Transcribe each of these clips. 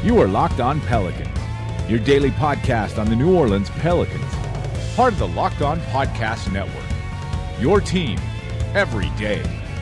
You are Locked On Pelicans, your daily podcast on the New Orleans Pelicans, part of the Locked On Podcast Network, your team every day.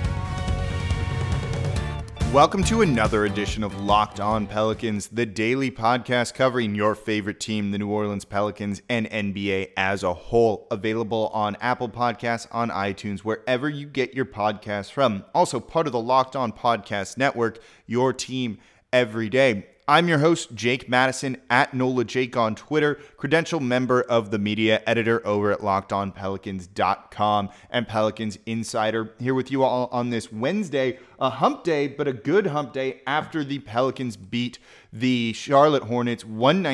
Welcome to another edition of Locked On Pelicans, the daily podcast covering your favorite team, the New Orleans Pelicans, and NBA as a whole. Available on Apple Podcasts, on iTunes, wherever you get your podcasts from. Also part of the Locked On Podcast Network, your team every day. I'm your host, Jake Madison, at NOLA Jake on Twitter, credential member of the media, editor over at LockedOnPelicans.com, and Pelicans Insider. Here with you all on this Wednesday, a hump day, but a good hump day after the Pelicans beat the Charlotte Hornets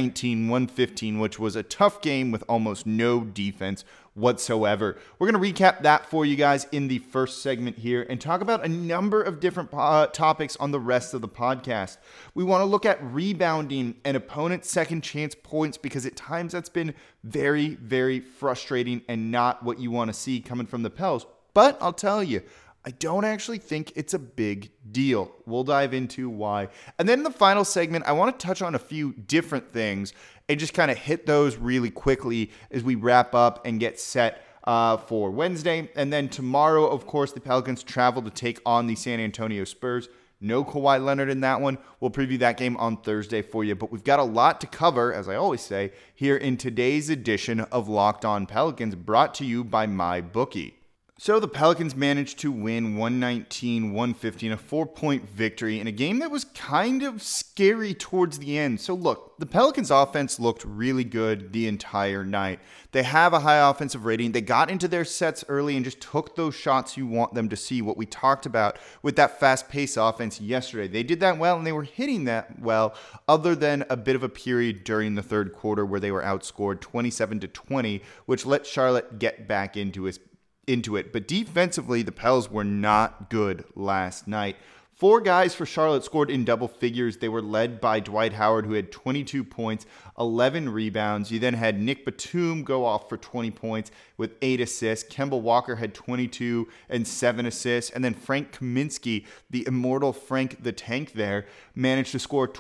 119-115, which was a tough game with almost no defense whatsoever. We're going to recap that for you guys in the first segment here and talk about a number of different topics on the rest of the podcast. We want to look at rebounding and opponent second chance points because at times that's been very, very frustrating and not what you want to see coming from the Pels. But I'll tell you, I don't actually think it's a big deal. We'll dive into why. And then in the final segment, I want to touch on a few different things and just kind of hit those really quickly as we wrap up and get set for Wednesday. And then tomorrow, of course, the Pelicans travel to take on the San Antonio Spurs. No Kawhi Leonard in that one. We'll preview that game on Thursday for you. But we've got a lot to cover, as I always say, here in today's edition of Locked On Pelicans, brought to you by MyBookie. So the Pelicans managed to win 119-115, a 4-point victory in a game that was kind of scary towards the end. So look, the Pelicans offense looked really good the entire night. They have a high offensive rating. They got into their sets early and just took those shots you want them to see, what we talked about with that fast-paced offense yesterday. They did that well, and they were hitting that well, other than a bit of a period during the third quarter where they were outscored 27-20, which let Charlotte get back into it. But defensively, the Pels were not good last night. 4 guys for Charlotte scored in double figures. They were led by Dwight Howard, who had 22 points, 11 rebounds. You then had Nick Batum go off for 20 points with 8 assists. Kemba Walker had 22 and 7 assists. And then Frank Kaminsky, the immortal Frank the Tank there, managed to score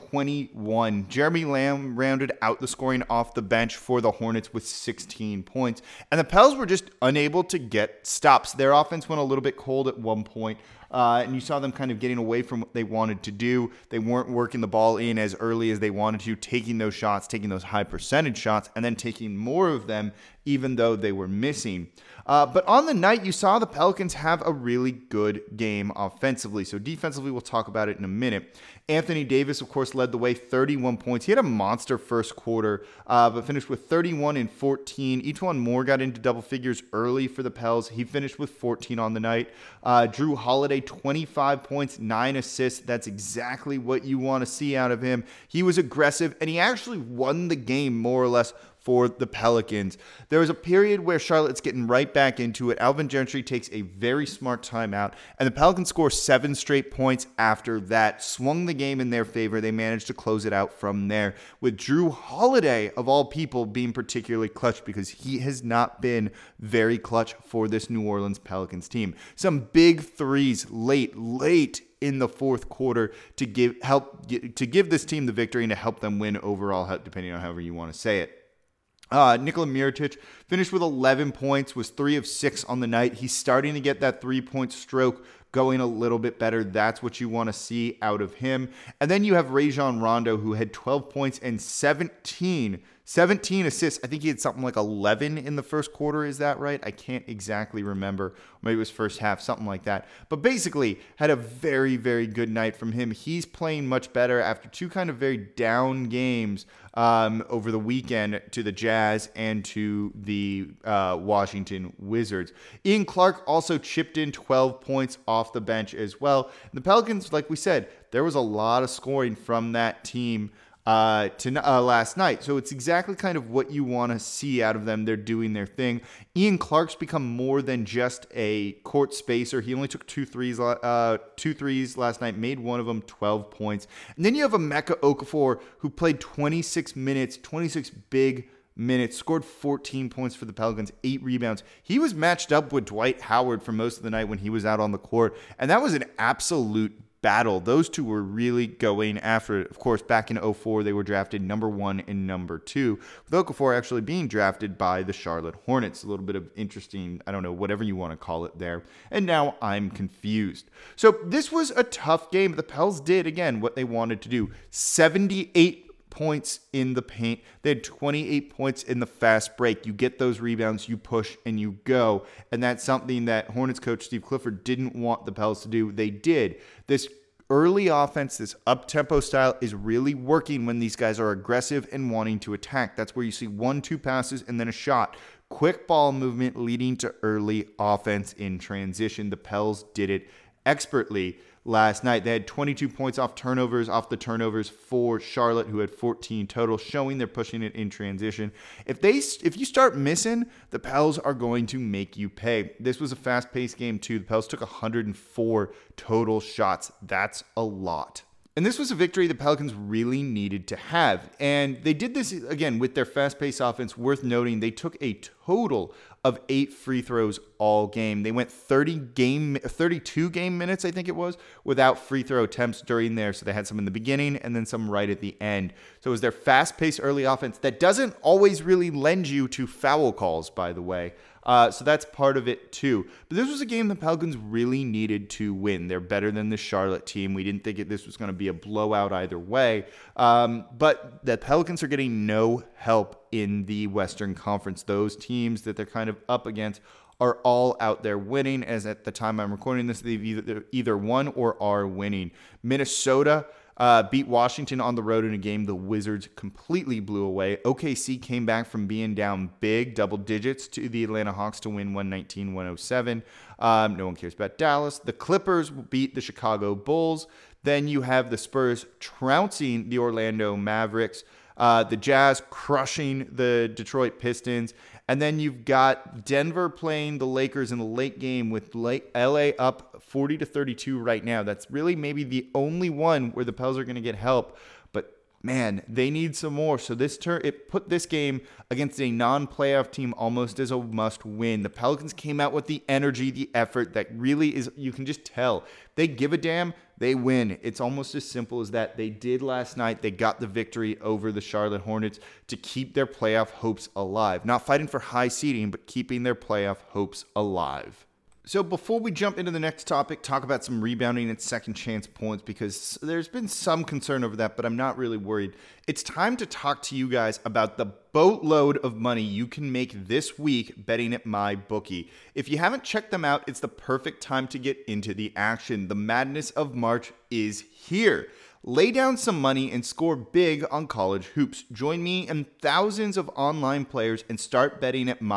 21. Jeremy Lamb rounded out the scoring off the bench for the Hornets with 16 points. And the Pels were just unable to get stops. Their offense went a little bit cold at one point. And you saw them kind of getting away from what they wanted to do. They weren't working the ball in as early as they wanted to, taking those shots, taking those high percentage shots, and then taking more of them even though they were missing. But on the night, you saw the Pelicans have a really good game offensively. So defensively, we'll talk about it in a minute. Anthony Davis, of course, led the way, 31 points. He had a monster first quarter, but finished with 31 and 14. E'Twaun Moore got into double figures early for the Pels. He finished with 14 on the night. Drew Holiday, 25 points, 9 assists. That's exactly what you want to see out of him. He was aggressive, and he actually won the game more or less for the Pelicans. There was a period where Charlotte's getting right back into it. Alvin Gentry takes a very smart timeout, and the Pelicans score 7 straight points after that. Swung the game in their favor. They managed to close it out from there, with Drew Holiday, of all people, being particularly clutch because he has not been very clutch for this New Orleans Pelicans team. Some big threes late in the fourth quarter to give this team the victory and to help them win overall, depending on however you want to say it. Nikola Mirotic finished with 11 points, was 3 of 6 on the night. He's starting to get that 3-point stroke going a little bit better. That's what you want to see out of him. And then you have Rajon Rondo, who had 12 points and 17 assists. I think he had something like 11 in the first quarter. Is that right? I can't exactly remember. Maybe it was first half, something like that. But basically, had a very, very good night from him. He's playing much better after 2 kind of very down games over the weekend to the Jazz and to the Washington Wizards. Ian Clark also chipped in 12 points off the bench as well. And the Pelicans, like we said, there was a lot of scoring from that team last night. So it's exactly kind of what you want to see out of them. They're doing their thing. Ian Clark's become more than just a court spacer. He only took 2 threes last night, made one of them, 12 points. And then you have Emeka Okafor, who played 26 minutes, 26 big minutes, scored 14 points for the Pelicans, 8 rebounds. He was matched up with Dwight Howard for most of the night when he was out on the court, and that was an absolute battle. Those two were really going after it. Of course, back in 2004, they were drafted number 1 and number 2, with Okafor actually being drafted by the Charlotte Hornets. A little bit of interesting, I don't know, whatever you want to call it there. And now I'm confused. So this was a tough game. The Pels did, again, what they wanted to do. 78 points in the paint. They had 28 points in the fast break. You get those rebounds, you push, and you go. And that's something that Hornets coach Steve Clifford didn't want the Pels to do. They did. This early offense, this up-tempo style is really working when these guys are aggressive and wanting to attack. That's where you see 1-2 passes and then a shot. Quick ball movement leading to early offense in transition. The Pels did it expertly last night. They had 22 points off the turnovers for Charlotte, who had 14 total, showing they're pushing it in transition. If you start missing, the Pels are going to make you pay. This was a fast-paced game too. The Pels took 104 total shots. That's a lot. And this was a victory the Pelicans really needed to have. And they did this, again, with their fast-paced offense. Worth noting, they took a total of 8 free throws all game. They went 32 game minutes, I think it was, without free throw attempts during there. So they had some in the beginning and then some right at the end. So it was their fast-paced early offense that doesn't always really lend you to foul calls, by the way. So that's part of it too. But this was a game the Pelicans really needed to win. They're better than the Charlotte team. We didn't think this was going to be a blowout either way. But the Pelicans are getting no help in the Western Conference. Those teams that they're kind of up against are all out there winning. As at the time I'm recording this, they've either won or are winning. Minnesota beat Washington on the road in a game the Wizards completely blew away. OKC came back from being down big, double digits, to the Atlanta Hawks to win 119-107. No one cares about Dallas. The Clippers beat the Chicago Bulls. Then you have the Spurs trouncing the Orlando Mavericks. The Jazz crushing the Detroit Pistons. And then you've got Denver playing the Lakers in the late game with LA up 40-32 right now. That's really maybe the only one where the Pels are going to get help. But man, they need some more. So it put this game against a non-playoff team almost as a must-win. The Pelicans came out with the energy, the effort that really is, you can just tell. They give a damn, they win. It's almost as simple as that. They did last night. They got the victory over the Charlotte Hornets to keep their playoff hopes alive. Not fighting for high seeding, but keeping their playoff hopes alive. So before we jump into the next topic, talk about some rebounding and second chance points, because there's been some concern over that, but I'm not really worried. It's time to talk to you guys about the boatload of money you can make this week betting at MyBookie. If you haven't checked them out, it's the perfect time to get into the action. The madness of March is here. Lay down some money and score big on college hoops. Join me and thousands of online players and start betting at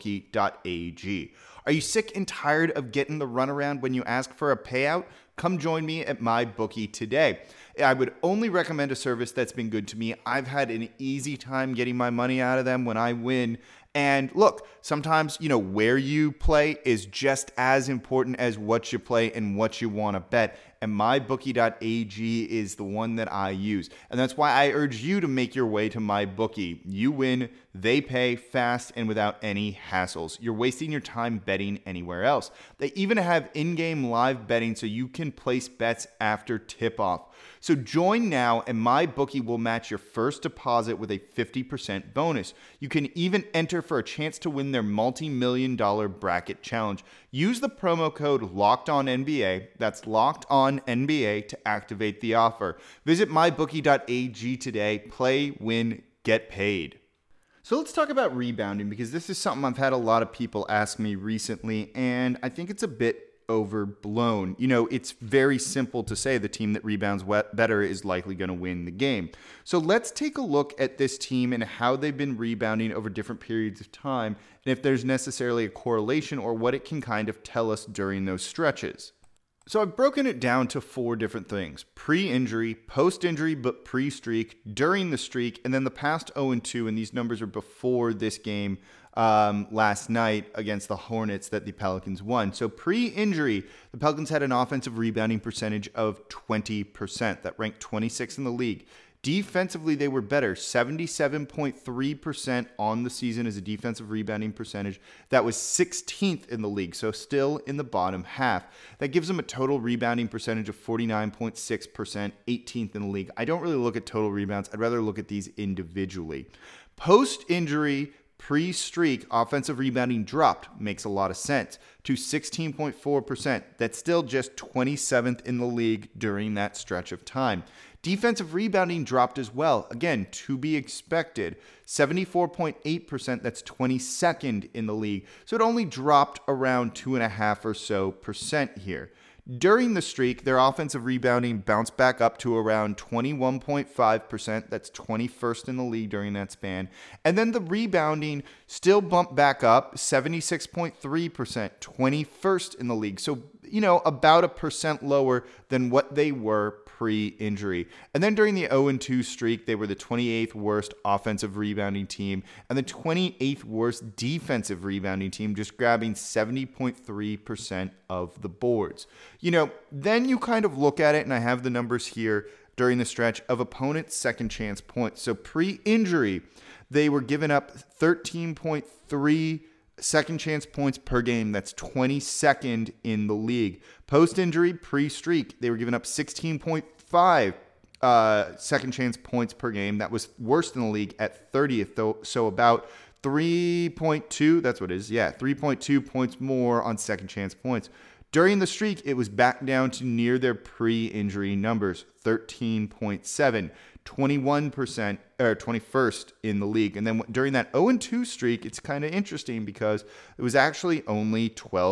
mybookie.ag. Are you sick and tired of getting the runaround when you ask for a payout? Come join me at MyBookie today. I would only recommend a service that's been good to me. I've had an easy time getting my money out of them when I win. And look, sometimes, where you play is just as important as what you play and what you want to bet. And mybookie.ag is the one that I use. And that's why I urge you to make your way to MyBookie. You win, they pay fast and without any hassles. You're wasting your time betting anywhere else. They even have in-game live betting so you can place bets after tip-off. So join now and MyBookie will match your first deposit with a 50% bonus. You can even enter for a chance to win their multi-million-dollar bracket challenge. Use the promo code LOCKEDONNBA, that's LOCKEDONNBA, to activate the offer. Visit mybookie.ag today. Play, win, get paid. So let's talk about rebounding, because this is something I've had a lot of people ask me recently, and I think it's a bit overblown. It's very simple to say the team that rebounds better is likely going to win the game. So let's take a look at this team and how they've been rebounding over different periods of time, and if there's necessarily a correlation or what it can kind of tell us during those stretches. So I've broken it down to 4 different things: pre-injury, post-injury, but pre-streak, during the streak, and then the past 0-2, and these numbers are before this game last night against the Hornets that the Pelicans won. So pre-injury, the Pelicans had an offensive rebounding percentage of 20%. That ranked 26th in the league. Defensively, they were better, 77.3% on the season as a defensive rebounding percentage. That was 16th in the league, so still in the bottom half. That gives them a total rebounding percentage of 49.6%, 18th in the league. I don't really look at total rebounds. I'd rather look at these individually. Post-injury, pre-streak, offensive rebounding dropped, makes a lot of sense, to 16.4%. That's still just 27th in the league during that stretch of time. Defensive rebounding dropped as well. Again, to be expected. 74.8%, that's 22nd in the league. So it only dropped around 2.5% or so here. During the streak, their offensive rebounding bounced back up to around 21.5%. That's 21st in the league during that span. And then the rebounding still bumped back up, 76.3%, 21st in the league. So, about 1% lower than what they were pre-injury. And then during the 0-2 streak, they were the 28th worst offensive rebounding team and the 28th worst defensive rebounding team, just grabbing 70.3% of the boards. Then you kind of look at it, and I have the numbers here during the stretch of opponents' second chance points. So pre-injury, they were giving up 13.3 second chance points per game. That's 22nd in the league. Post-injury, pre-streak, they were giving up 16.5 second chance points per game. That was worst in the league at 30th, though. So about 3.2, that's what it is. Yeah, 3.2 points more on second chance points. During the streak, it was back down to near their pre-injury numbers, 13.7. 21% or 21st in the league. And then during that 0-2 streak, it's kind of interesting because it was actually only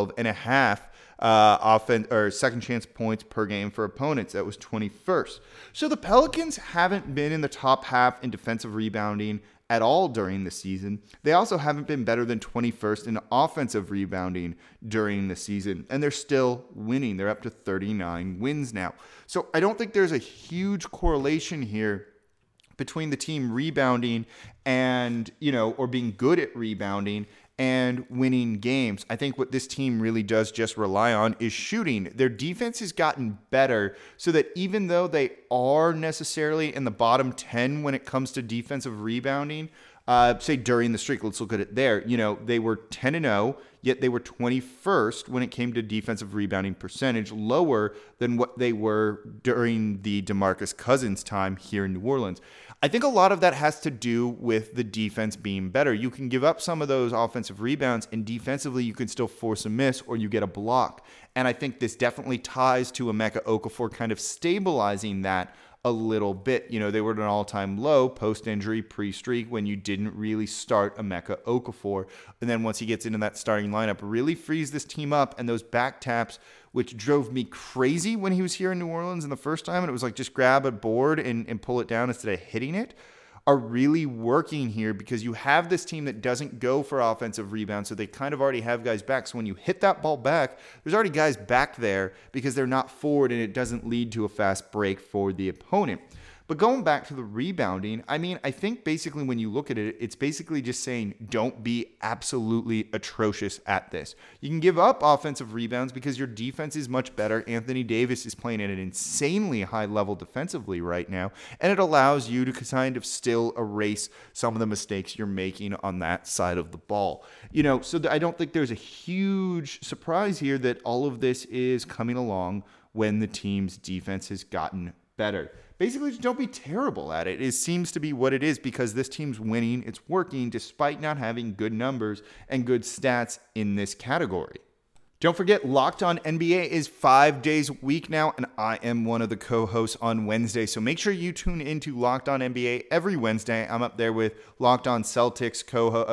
12.5 offense or second chance points per game for opponents. That was 21st. So the Pelicans haven't been in the top half in defensive rebounding at all during the season. They also haven't been better than 21st in offensive rebounding during the season, and they're still winning. They're up to 39 wins now. So I don't think there's a huge correlation here between the team rebounding and, or being good at rebounding and winning games. I think what this team really does just rely on is shooting. Their defense has gotten better so that even though they are necessarily in the bottom 10 when it comes to defensive rebounding, say during the streak, let's look at it there. They were 10-0, yet they were 21st when it came to defensive rebounding percentage, lower than what they were during the DeMarcus Cousins time here in New Orleans. I think a lot of that has to do with the defense being better. You can give up some of those offensive rebounds, and defensively you can still force a miss or you get a block. And I think this definitely ties to Emeka Okafor kind of stabilizing that a little bit. They were at an all-time low post-injury, pre-streak, when you didn't really start Emeka Okafor. And then once he gets into that starting lineup, really frees this team up. And those back taps, which drove me crazy when he was here in New Orleans in the first time, and it was like just grab a board and pull it down instead of hitting it, are really working here because you have this team that doesn't go for offensive rebounds, so they kind of already have guys back. So when you hit that ball back, there's already guys back there because they're not forward, and it doesn't lead to a fast break for the opponent. But going back to the rebounding, I think basically when you look at it, it's basically just saying don't be absolutely atrocious at this. You can give up offensive rebounds because your defense is much better. Anthony Davis is playing at an insanely high level defensively right now, and it allows you to kind of still erase some of the mistakes you're making on that side of the ball. So I don't think there's a huge surprise here that all of this is coming along when the team's defense has gotten better. Basically, just don't be terrible at it. It seems to be what it is because this team's winning. It's working despite not having good numbers and good stats in this category. Don't forget, Locked On NBA is 5 days a week now, and I am one of the co-hosts on Wednesday. So make sure you tune into Locked On NBA every Wednesday. I'm up there with Locked On Celtics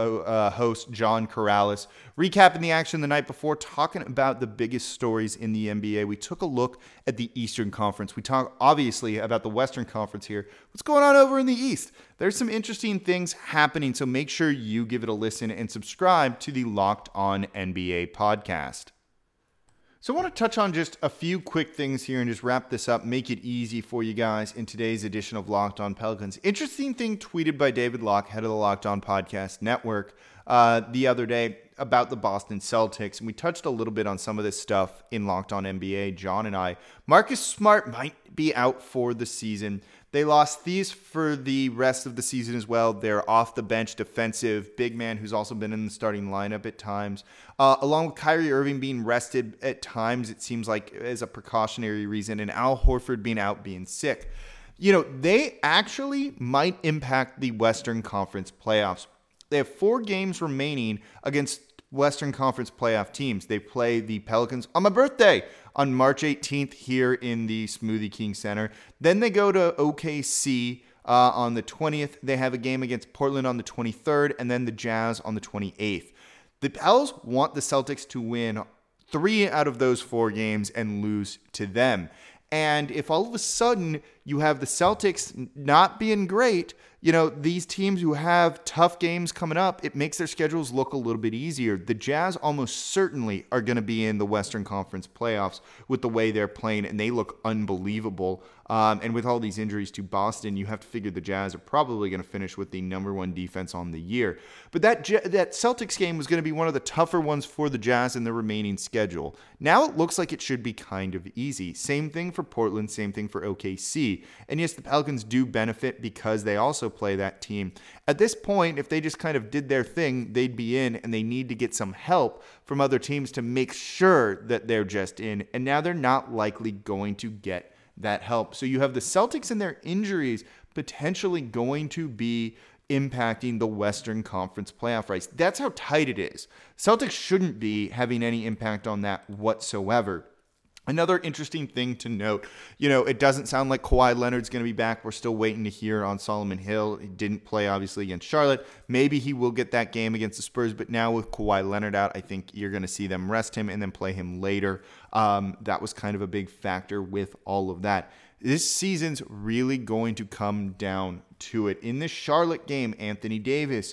co-host John Corrales, recapping the action the night before, talking about the biggest stories in the NBA. We took a look at the Eastern Conference. We talk, obviously, about the Western Conference here. What's going on over in the East? There's some interesting things happening, so make sure you give it a listen and subscribe to the Locked On NBA podcast. So I want to touch on just a few quick things here and just wrap this up, make it easy for you guys in today's edition of Locked On Pelicans. Interesting thing tweeted by David Locke, head of the Locked On Podcast Network, the other day about the Boston Celtics. And we touched a little bit on some of this stuff in Locked On NBA, John and I. Marcus Smart might be out for the season. They lost Thies for the rest of the season as well. They're off the bench defensive big man who's also been in the starting lineup at times. Along with Kyrie Irving being rested at times, it seems like as a precautionary reason, and Al Horford being out, being sick. They actually might impact the Western Conference playoffs. They have 4 games remaining against Western Conference playoff teams. They play the Pelicans on my birthday on March 18th here in the Smoothie King Center. Then they go to OKC on the 20th. They have a game against Portland on the 23rd, and then the Jazz on the 28th. The Pels want the Celtics to win 3 out of those 4 games and lose to them. And if all of a sudden you have the Celtics not being great, these teams who have tough games coming up, it makes their schedules look a little bit easier. The Jazz almost certainly are going to be in the Western Conference playoffs with the way they're playing, and they look unbelievable. And with all these injuries to Boston, you have to figure the Jazz are probably going to finish with the number 1 defense on the year. But that Celtics game was going to be one of the tougher ones for the Jazz in the remaining schedule. Now it looks like it should be kind of easy. Same thing for Portland, same thing for OKC. And yes, the Pelicans do benefit because they also play that team. At this point, if they just kind of did their thing, they'd be in, and they need to get some help from other teams to make sure that they're just in. And now they're not likely going to get that help. So you have the Celtics and their injuries potentially going to be impacting the Western Conference playoff race. That's how tight it is. Celtics shouldn't be having any impact on that whatsoever. Another interesting thing to note, it doesn't sound like Kawhi Leonard's going to be back. We're still waiting to hear on Solomon Hill. He didn't play, obviously, against Charlotte. Maybe he will get that game against the Spurs, but now with Kawhi Leonard out, I think you're going to see them rest him and then play him later. That was kind of a big factor with all of that. This season's really going to come down to it. In this Charlotte game, Anthony Davis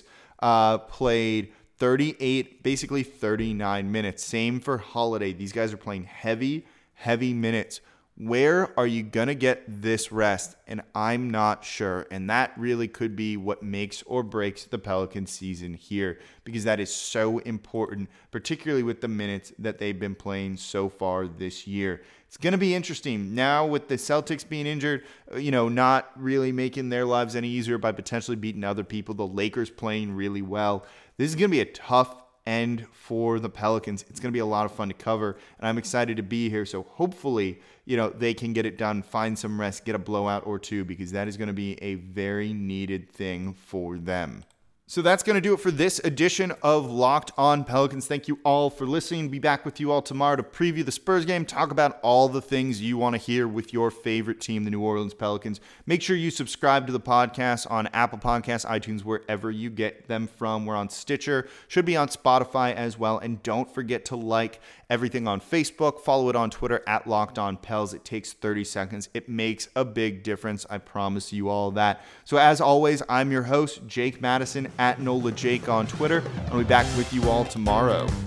played 38, basically 39 minutes. Same for Holiday. These guys are playing heavy minutes. Where are you going to get this rest? And I'm not sure. And that really could be what makes or breaks the Pelicans season here, because that is so important, particularly with the minutes that they've been playing so far this year. It's going to be interesting. Now with the Celtics being injured, not really making their lives any easier by potentially beating other people. The Lakers playing really well. This is going to be a tough end for the Pelicans. It's going to be a lot of fun to cover, and I'm excited to be here. So hopefully, they can get it done, find some rest, get a blowout or 2, because that is going to be a very needed thing for them. So that's going to do it for this edition of Locked On Pelicans. Thank you all for listening. Be back with you all tomorrow to preview the Spurs game, talk about all the things you want to hear with your favorite team, the New Orleans Pelicans. Make sure you subscribe to the podcast on Apple Podcasts, iTunes, wherever you get them from. We're on Stitcher, should be on Spotify as well. And don't forget to like everything on Facebook. Follow it on Twitter at Locked On Pels. It takes 30 seconds. It makes a big difference. I promise you all that. So as always, I'm your host, Jake Madison, at NOLA Jake on Twitter. I'll be back with you all tomorrow.